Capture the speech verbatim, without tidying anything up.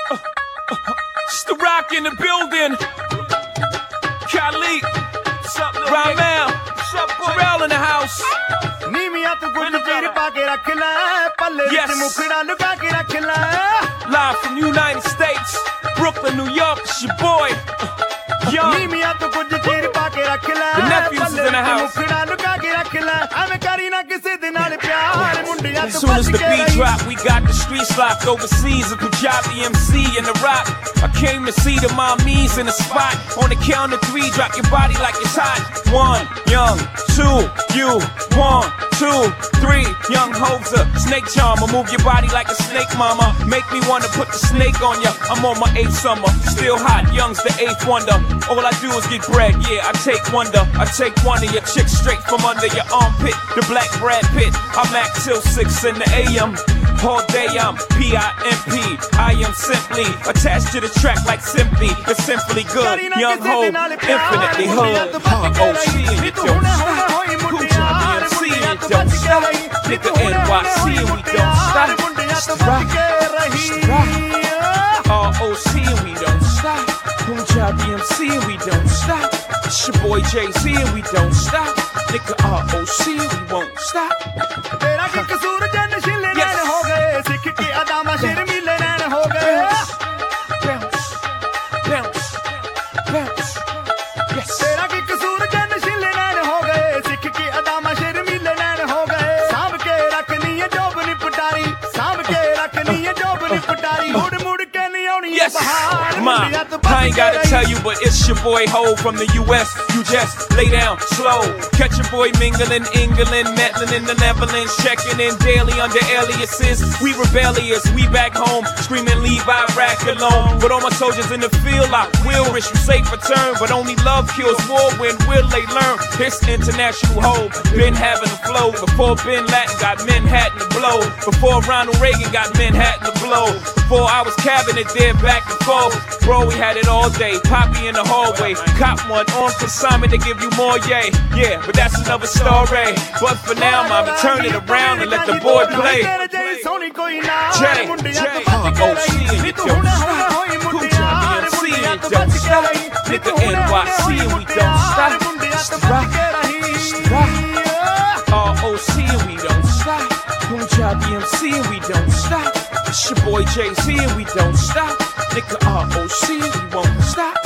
It's the Rock in the building. Khalid, Ramel, Terrell in the house. Yes. Live from the United States, Brooklyn, New York. It's your boy, Young. The nephews is in the house. As soon as the beat drop, we got the streets locked overseas. A Punjabi M C in the Rock. I came to see the mommies in the spot. On the count of three, drop your body like it's hot. One, Young, two, you, one, two, three, Young Hoser, snake charmer. Move your body like a snake, mama. Make me wanna put the snake on ya. I'm on my eighth summer, still hot. Young's the eighth wonder. All I do is get bread, yeah, I take wonder. I take one of your chicks straight from under your armpit. The black Brad Pitt. I'm at till six in the A M. All day I'm P I M P. I am simply attached to the track like simply. It's simply good. Young Ho, infinitely hood. O C and it don't stop. Punjabi M C and it don't stop. Nigga N Y C and we don't stop. It's the Rock, it's the Rock. R O C and we don't stop. Punjabi M C and we don't stop. It's your boy Jay-Z and we don't stop. Nigga R O C and we won't stop. Yes, Ma, I ain't gotta tell you, but it's your boy Ho from the U S. You just lay down slow. Catch your boy mingling, England, meddling in the Netherlands, checking in daily under aliases. We rebellious, we back home, screaming leave Iraq alone. But all my soldiers in the field, I will wish you safe return. But only love kills war, when will they learn? It's international Ho, been having the flow. Before Bin Laden got Manhattan to blow. Before Ronald Reagan got Manhattan to blow. Before I was cabinet there back and forth. Bro, we had it all day. Poppy in the hallway. Cop one on consignment to give you more, yay. Yeah, but that's another story. But for now, mama, turn it around and let the boy play. Jay, Jay, O C and it don't stop. Punjabi M C and it don't stop. Nigga N Y C and we don't stop. It's the Rock, it's the Rock. R O C and we don't stop. Punjabi M C and we don't stop. It's your boy Jay-Z and we don't stop. Nigga R O C and we won't stop.